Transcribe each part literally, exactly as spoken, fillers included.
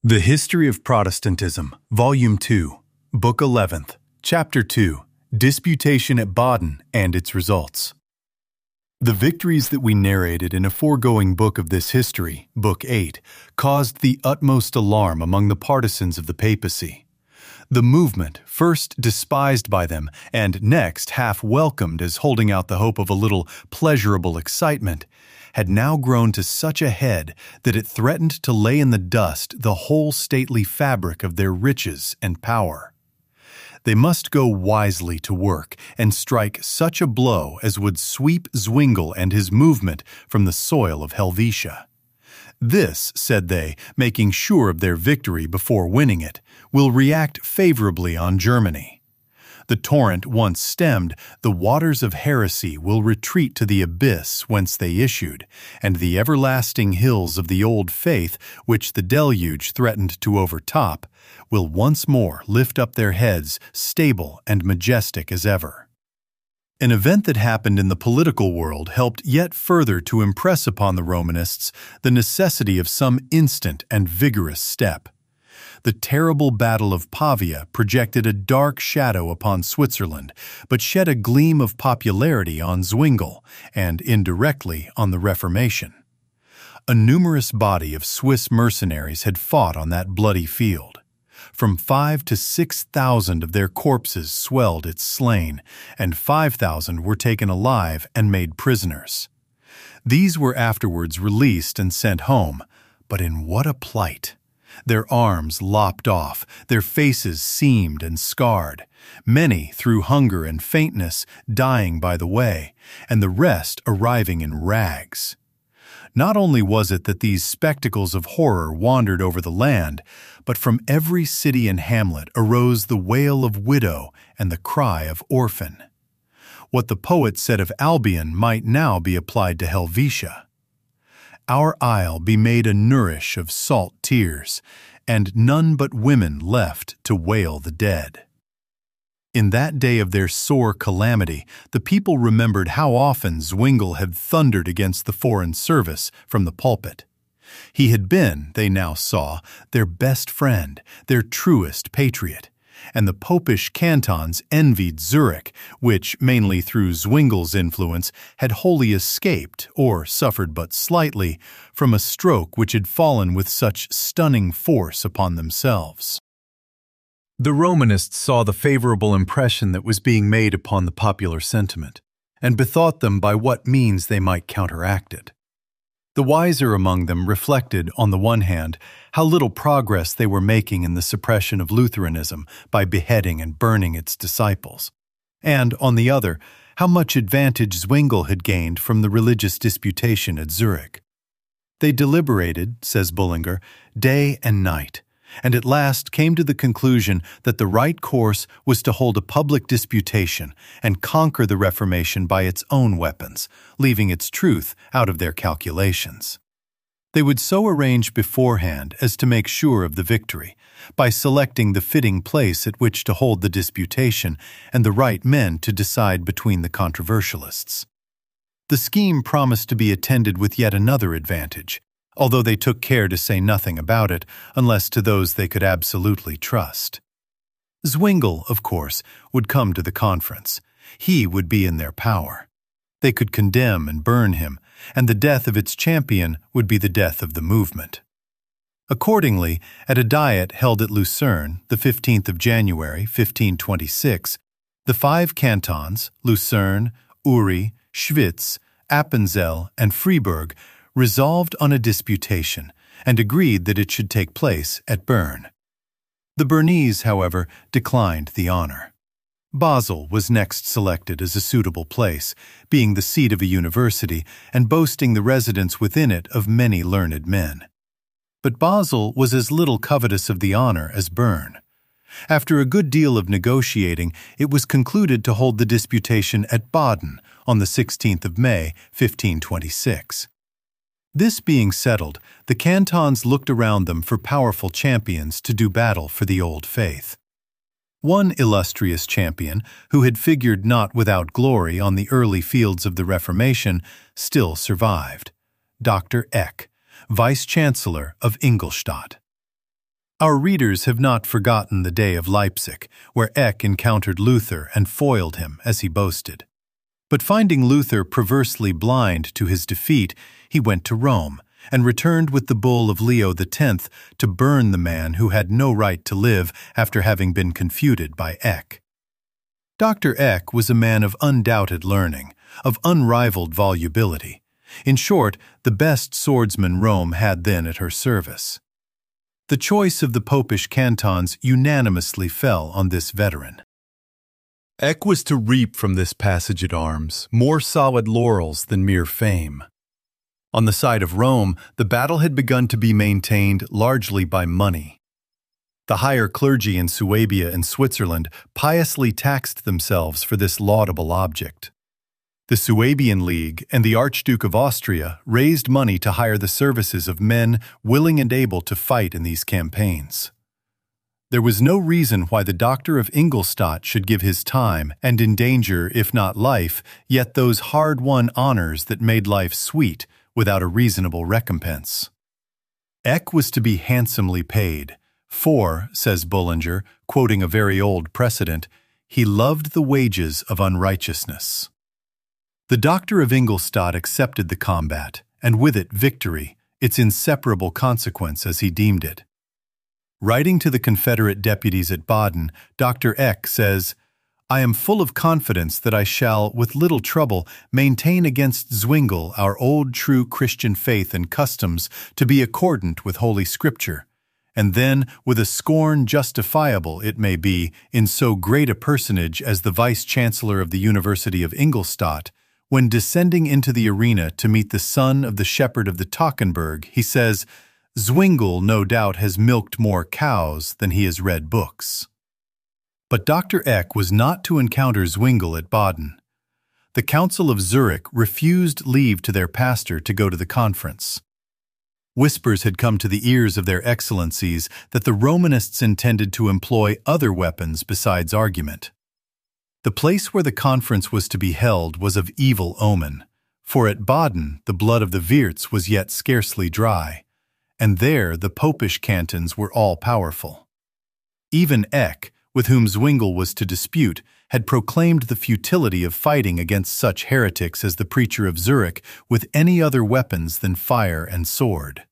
The History of Protestantism, Volume two, Book eleventh, Chapter two, Disputation at Baden and its Results. The victories that we narrated in a foregoing book of this history, Book eight, caused the utmost alarm among the partisans of the papacy. The movement, first despised by them and next half welcomed as holding out the hope of a little pleasurable excitement, had now grown to such a head that it threatened to lay in the dust the whole stately fabric of their riches and power. They must go wisely to work and strike such a blow as would sweep Zwingle and his movement from the soil of Helvetia. This, said they, making sure of their victory before winning it, will react favorably on Germany. The torrent once stemmed, the waters of heresy will retreat to the abyss whence they issued, and the everlasting hills of the old faith, which the deluge threatened to overtop, will once more lift up their heads, stable and majestic as ever. An event that happened in the political world helped yet further to impress upon the Romanists the necessity of some instant and vigorous step. The terrible Battle of Pavia projected a dark shadow upon Switzerland, but shed a gleam of popularity on Zwingle and, indirectly, on the Reformation. A numerous body of Swiss mercenaries had fought on that bloody field. From five to six thousand of their corpses swelled its slain, and five thousand were taken alive and made prisoners. These were afterwards released and sent home, but in what a plight! Their arms lopped off, their faces seamed and scarred, many through hunger and faintness dying by the way, and the rest arriving in rags. Not only was it that these spectacles of horror wandered over the land, but from every city and hamlet arose the wail of widow and the cry of orphan. What the poet said of Albion might now be applied to Helvetia. Our isle be made a nourish of salt tears, and none but women left to wail the dead. In that day of their sore calamity, the people remembered how often Zwingle had thundered against the foreign service from the pulpit. He had been, they now saw, their best friend, their truest patriot, and the popish cantons envied Zurich, which, mainly through Zwingle's influence, had wholly escaped, or suffered but slightly, from a stroke which had fallen with such stunning force upon themselves. The Romanists saw the favorable impression that was being made upon the popular sentiment, and bethought them by what means they might counteract it. The wiser among them reflected, on the one hand, how little progress they were making in the suppression of Lutheranism by beheading and burning its disciples, and, on the other, how much advantage Zwingle had gained from the religious disputation at Zurich. They deliberated, says Bullinger, day and night, and at last came to the conclusion that the right course was to hold a public disputation and conquer the Reformation by its own weapons, leaving its truth out of their calculations. They would so arrange beforehand as to make sure of the victory, by selecting the fitting place at which to hold the disputation and the right men to decide between the controversialists. The scheme promised to be attended with yet another advantage, although they took care to say nothing about it unless to those they could absolutely trust. Zwingle, of course, would come to the conference. He would be in their power. They could condemn and burn him, and the death of its champion would be the death of the movement. Accordingly, at a diet held at Lucerne, the fifteenth of January, fifteen twenty-six, the five cantons, Lucerne, Uri, Schwitz, Appenzell, and Freiburg, resolved on a disputation, and agreed that it should take place at Bern. The Bernese, however, declined the honor. Basel was next selected as a suitable place, being the seat of a university and boasting the residence within it of many learned men. But Basel was as little covetous of the honor as Bern. After a good deal of negotiating, it was concluded to hold the disputation at Baden on the sixteenth of May, fifteen twenty-six. This being settled, the cantons looked around them for powerful champions to do battle for the old faith. One illustrious champion, who had figured not without glory on the early fields of the Reformation, still survived, Doctor Eck, Vice-Chancellor of Ingolstadt. Our readers have not forgotten the day of Leipzig, where Eck encountered Luther and foiled him, as he boasted. But finding Luther perversely blind to his defeat, he went to Rome and returned with the bull of Leo the tenth to burn the man who had no right to live after having been confuted by Eck. Doctor Eck was a man of undoubted learning, of unrivaled volubility. In short, the best swordsman Rome had then at her service. The choice of the popish cantons unanimously fell on this veteran. Eck was to reap from this passage at arms more solid laurels than mere fame. On the side of Rome, the battle had begun to be maintained largely by money. The higher clergy in Suabia and Switzerland piously taxed themselves for this laudable object. The Suabian League and the Archduke of Austria raised money to hire the services of men willing and able to fight in these campaigns. There was no reason why the Doctor of Ingolstadt should give his time and endanger, if not life, yet those hard-won honors that made life sweet without a reasonable recompense. Eck was to be handsomely paid, for, says Bullinger, quoting a very old precedent, he loved the wages of unrighteousness. The Doctor of Ingolstadt accepted the combat, and with it victory, its inseparable consequence as he deemed it. Writing to the Confederate deputies at Baden, Doctor Eck says, "I am full of confidence that I shall, with little trouble, maintain against Zwingle our old true Christian faith and customs to be accordant with Holy Scripture, and then, with a scorn justifiable, it may be, in so great a personage as the Vice-Chancellor of the University of Ingolstadt, when descending into the arena to meet the son of the shepherd of the Tockenburg, he says, 'Zwingle no doubt has milked more cows than he has read books.'" But Doctor Eck was not to encounter Zwingle at Baden. The Council of Zurich refused leave to their pastor to go to the conference. Whispers had come to the ears of their excellencies that the Romanists intended to employ other weapons besides argument. The place where the conference was to be held was of evil omen, for at Baden the blood of the Wirts was yet scarcely dry, and there the popish cantons were all-powerful. Even Eck, with whom Zwingle was to dispute, had proclaimed the futility of fighting against such heretics as the preacher of Zurich with any other weapons than fire and sword.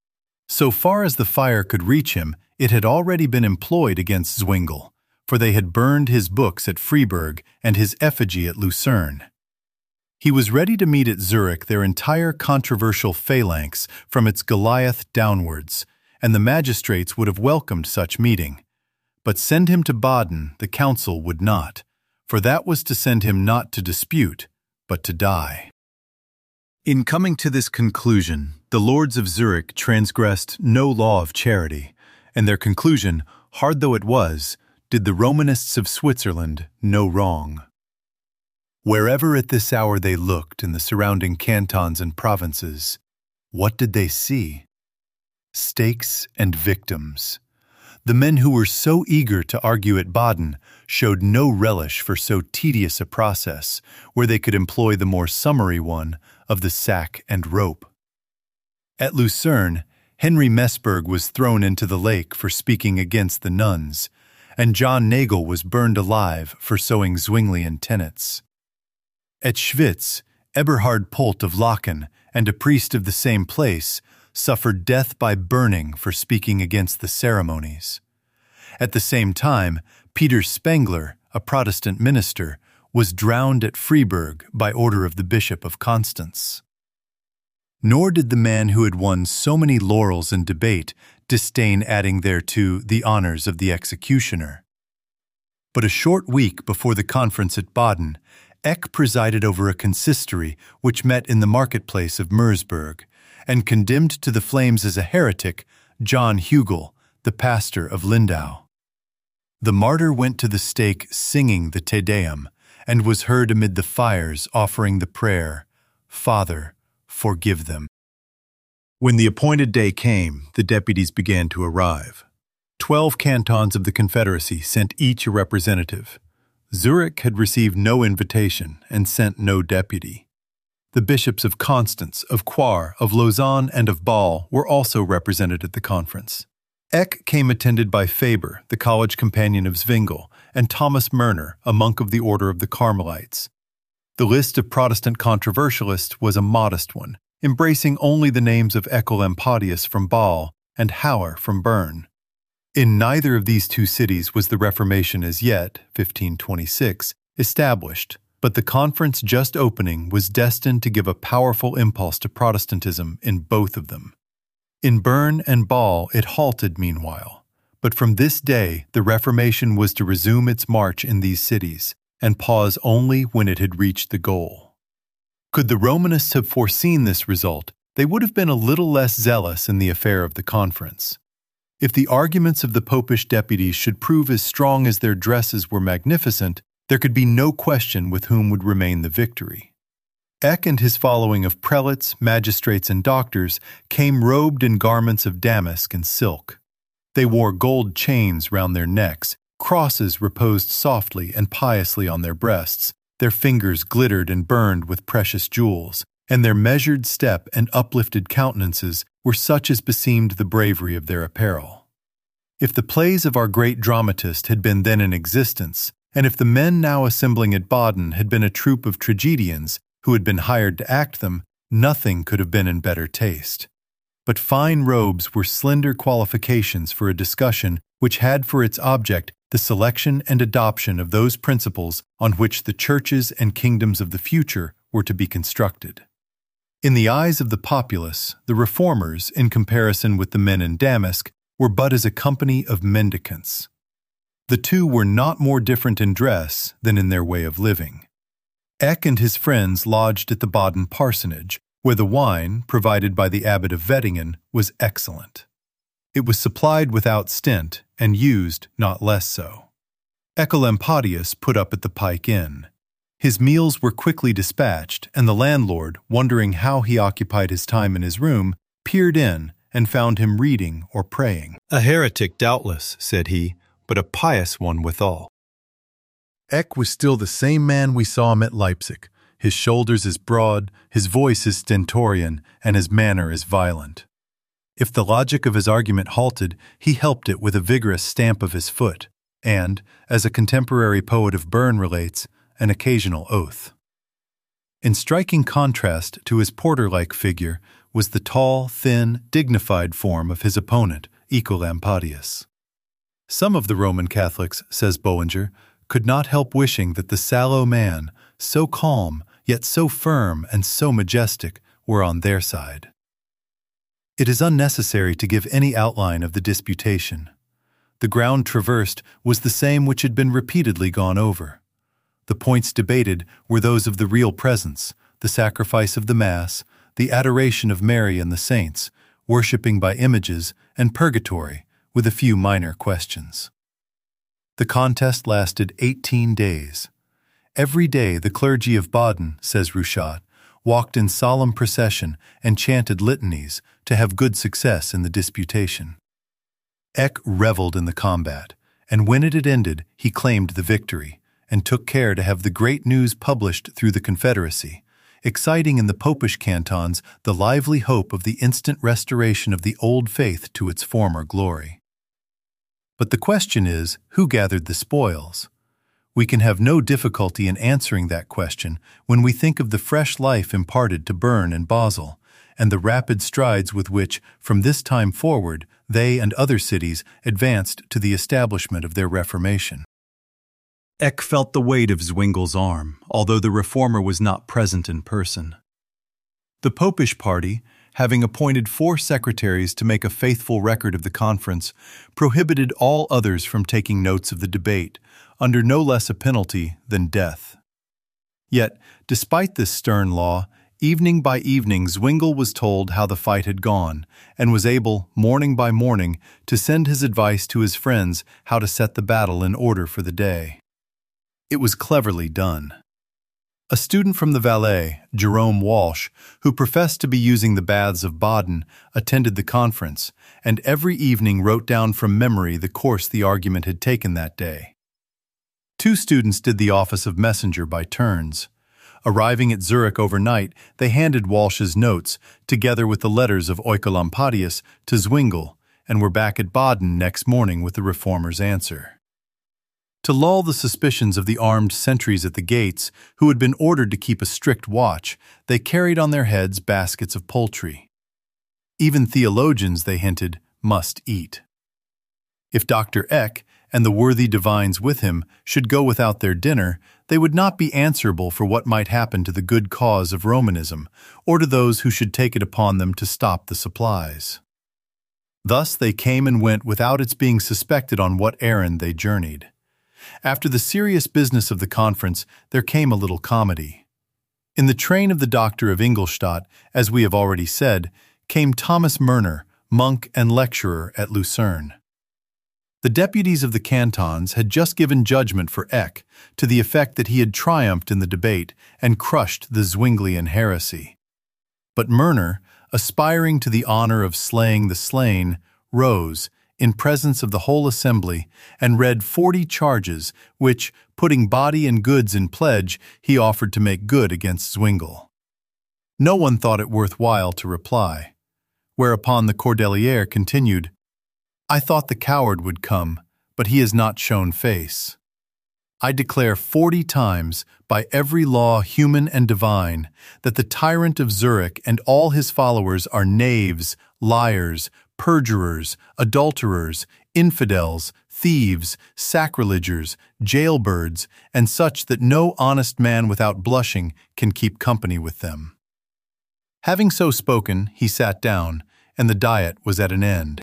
So far as the fire could reach him, it had already been employed against Zwingle, for they had burned his books at Freiburg and his effigy at Lucerne. He was ready to meet at Zurich their entire controversial phalanx from its Goliath downwards, and the magistrates would have welcomed such meeting. But send him to Baden the council would not, for that was to send him not to dispute, but to die. In coming to this conclusion, the lords of Zurich transgressed no law of charity, and their conclusion, hard though it was, did the Romanists of Switzerland no wrong. Wherever at this hour they looked in the surrounding cantons and provinces, what did they see? Stakes and victims. The men who were so eager to argue at Baden showed no relish for so tedious a process, where they could employ the more summary one of the sack and rope. At Lucerne, Henry Messberg was thrown into the lake for speaking against the nuns, and John Nagel was burned alive for sowing Zwinglian tenets. At Schwitz, Eberhard Polt of Laeken, and a priest of the same place, suffered death by burning for speaking against the ceremonies. At the same time, Peter Spengler, a Protestant minister, was drowned at Freiburg by order of the Bishop of Constance. Nor did the man who had won so many laurels in debate disdain adding thereto the honors of the executioner. But a short week before the conference at Baden, Eck presided over a consistory which met in the marketplace of Mersburg, and condemned to the flames as a heretic John Hugel, the pastor of Lindau. The martyr went to the stake singing the Te Deum, and was heard amid the fires offering the prayer, "Father, forgive them." When the appointed day came, the deputies began to arrive. Twelve cantons of the Confederacy sent each a representative. Zurich had received no invitation and sent no deputy. The bishops of Constance, of Coire, of Lausanne, and of Bâle were also represented at the conference. Eck came attended by Faber, the college companion of Zwingle, and Thomas Murner, a monk of the Order of the Carmelites. The list of Protestant controversialists was a modest one, embracing only the names of Ecolampadius from Bâle and Hauer from Bern. In neither of these two cities was the Reformation as yet, fifteen twenty-six, established, but the conference just opening was destined to give a powerful impulse to Protestantism in both of them. In Bern and Bâle it halted meanwhile, but from this day the Reformation was to resume its march in these cities, and pause only when it had reached the goal. Could the Romanists have foreseen this result, they would have been a little less zealous in the affair of the conference. If the arguments of the popish deputies should prove as strong as their dresses were magnificent, there could be no question with whom would remain the victory. Eck and his following of prelates, magistrates, and doctors came robed in garments of damask and silk. They wore gold chains round their necks, crosses reposed softly and piously on their breasts, their fingers glittered and burned with precious jewels, and their measured step and uplifted countenances were such as beseemed the bravery of their apparel. If the plays of our great dramatist had been then in existence, and if the men now assembling at Baden had been a troupe of tragedians who had been hired to act them, nothing could have been in better taste. But fine robes were slender qualifications for a discussion which had for its object the selection and adoption of those principles on which the churches and kingdoms of the future were to be constructed. In the eyes of the populace, the reformers, in comparison with the men in damask, were but as a company of mendicants. The two were not more different in dress than in their way of living. Eck and his friends lodged at the Baden parsonage, where the wine, provided by the abbot of Wettingen, was excellent. It was supplied without stint, and used not less so. Ecolampadius put up at the Pike Inn. His meals were quickly dispatched, and the landlord, wondering how he occupied his time in his room, peered in and found him reading or praying. "A heretic, doubtless," said he, "but a pious one withal." Eck was still the same man we saw him at Leipzig, his shoulders as broad, his voice as stentorian, and his manner as violent. If the logic of his argument halted, he helped it with a vigorous stamp of his foot, and, as a contemporary poet of Bern relates, an occasional oath. In striking contrast to his porter-like figure was the tall, thin, dignified form of his opponent, Ecolampadius. Some of the Roman Catholics, says Boeninger, could not help wishing that the sallow man, so calm, yet so firm and so majestic, were on their side. It is unnecessary to give any outline of the disputation. The ground traversed was the same which had been repeatedly gone over. The points debated were those of the real presence, the sacrifice of the Mass, the adoration of Mary and the saints, worshipping by images, and purgatory, with a few minor questions. The contest lasted eighteen days. Every day the clergy of Baden, says Rouchat, walked in solemn procession and chanted litanies to have good success in the disputation. Eck reveled in the combat, and when it had ended he claimed the victory, and took care to have the great news published through the Confederacy, exciting in the popish cantons the lively hope of the instant restoration of the old faith to its former glory. But the question is, who gathered the spoils? We can have no difficulty in answering that question when we think of the fresh life imparted to Bern and Basel, and the rapid strides with which, from this time forward, they and other cities advanced to the establishment of their Reformation. Eck felt the weight of Zwingle's arm, although the reformer was not present in person. The popish party, having appointed four secretaries to make a faithful record of the conference, prohibited all others from taking notes of the debate, under no less a penalty than death. Yet, despite this stern law, evening by evening Zwingle was told how the fight had gone, and was able, morning by morning, to send his advice to his friends how to set the battle in order for the day. It was cleverly done. A student from the Valais, Jerome Walsh, who professed to be using the baths of Baden, attended the conference, and every evening wrote down from memory the course the argument had taken that day. Two students did the office of messenger by turns. Arriving at Zurich overnight, they handed Walsh's notes, together with the letters of Ecolampadius, to Zwingle, and were back at Baden next morning with the reformers' answer. To lull the suspicions of the armed sentries at the gates, who had been ordered to keep a strict watch, they carried on their heads baskets of poultry. Even theologians, they hinted, must eat. If Doctor Eck and the worthy divines with him should go without their dinner, they would not be answerable for what might happen to the good cause of Romanism, or to those who should take it upon them to stop the supplies. Thus they came and went without its being suspected on what errand they journeyed. After the serious business of the conference, there came a little comedy. In the train of the doctor of Ingolstadt, as we have already said, came Thomas Murner, monk and lecturer at Lucerne. The deputies of the cantons had just given judgment for Eck, to the effect that he had triumphed in the debate and crushed the Zwinglian heresy. But Murner, aspiring to the honor of slaying the slain, rose, in presence of the whole assembly, and read forty charges, which, putting body and goods in pledge, he offered to make good against Zwingle. No one thought it worth while to reply, whereupon the Cordelier continued, "I thought the coward would come, but he has not shown face. I declare forty times, by every law human and divine, that the tyrant of Zurich and all his followers are knaves, liars, perjurers, adulterers, infidels, thieves, sacrilegers, jailbirds, and such that no honest man without blushing can keep company with them." Having so spoken, he sat down, and the diet was at an end.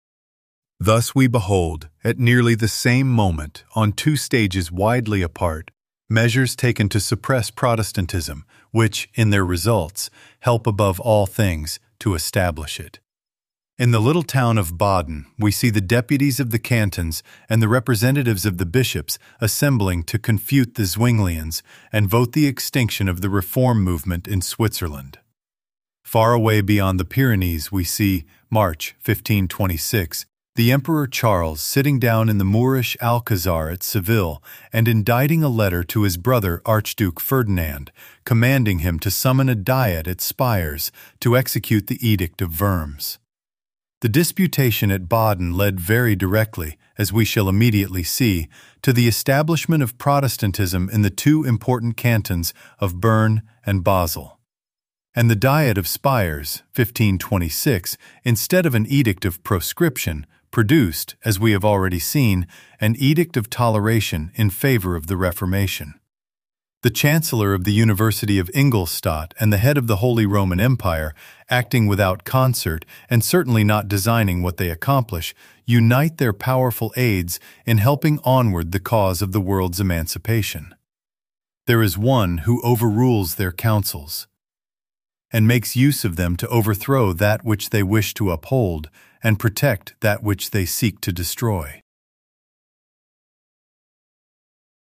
Thus we behold, at nearly the same moment, on two stages widely apart, measures taken to suppress Protestantism, which, in their results, help above all things to establish it. In the little town of Baden, we see the deputies of the cantons and the representatives of the bishops assembling to confute the Zwinglians and vote the extinction of the reform movement in Switzerland. Far away beyond the Pyrenees, we see, March fifteen twenty-six, the Emperor Charles sitting down in the Moorish Alcazar at Seville and inditing a letter to his brother Archduke Ferdinand, commanding him to summon a diet at Spires to execute the Edict of Worms. The disputation at Baden led very directly, as we shall immediately see, to the establishment of Protestantism in the two important cantons of Bern and Basel. And the Diet of Spires, fifteen twenty-six, instead of an edict of proscription, produced, as we have already seen, an edict of toleration in favor of the Reformation. The Chancellor of the University of Ingolstadt and the head of the Holy Roman Empire, acting without concert and certainly not designing what they accomplish, unite their powerful aids in helping onward the cause of the world's emancipation. There is one who overrules their counsels and makes use of them to overthrow that which they wish to uphold and protect that which they seek to destroy.